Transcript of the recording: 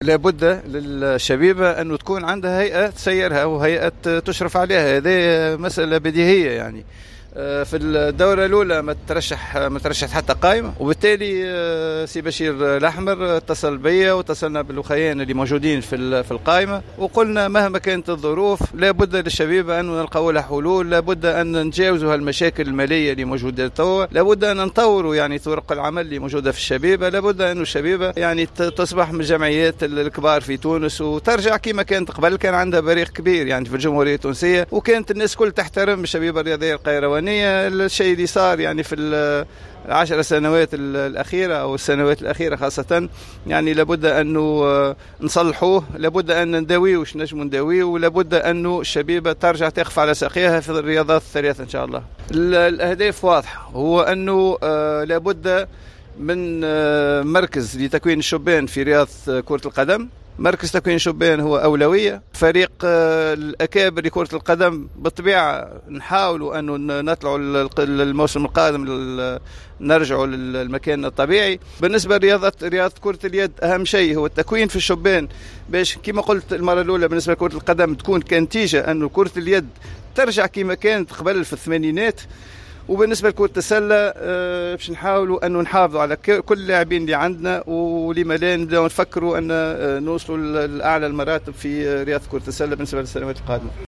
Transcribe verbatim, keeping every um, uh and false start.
لابد للشبيبة أنه تكون عندها هيئة تسيرها وهيئة تشرف عليها. هذه مسألة بديهية يعني. في الدورة الأولى ما ترشح ما ترشح حتى قائمة، وبالتالي سي بشير الأحمر اتصل بيا واتصلنا بالأخيين اللي موجودين في في القائمة، وقلنا مهما كانت الظروف لابد للشبيبة أن نلقوا لها حلول، لابد أن نتجاوزوا هالمشاكل المالية اللي موجودة توا، لابد أن نطوروا يعني طرق العمل اللي موجودة في الشبيبة، لابد أن الشبيبة يعني تصبح من الجمعيات الكبار في تونس وترجع كما كانت قبل. كان عندها بريق كبير يعني في الجمهورية التونسية، وكانت الناس كل تحترم الشبيبة الرياضية القيروانية. الشيء اللي صار يعني في العشر سنوات الأخيرة أو السنوات الأخيرة خاصة يعني لابد أنه نصلحوه، لابد أن نداويه وش نجم نداويه، ولابد أنه الشبيبة ترجع تقف على ساقيها في الرياضات الثلاثة إن شاء الله. الأهداف واضحة، هو أنه لابد من مركز لتكوين الشبان في رياضة كرة القدم. مركز تكوين الشبان هو أولوية. فريق الأكابر لكرة القدم بالطبيعة نحاولوا أنه نطلعوا الموسم القادم نرجعوا للمكان الطبيعي. بالنسبة لرياضة رياضة كرة اليد أهم شيء هو التكوين في الشبان، باش كما قلت المرة الأولى بالنسبة لكرة القدم تكون كنتيجة أنه كرة اليد ترجع كما كانت قبل في الثمانينات. وبالنسبة لكرة السلة باش نحاولوا أنه نحافظوا على كل اللاعبين اللي عندنا، ولما لا نبداو نفكروا أن نوصلوا لأعلى المراتب في رياضة كرة السلة بالنسبة للسنوات القادمة.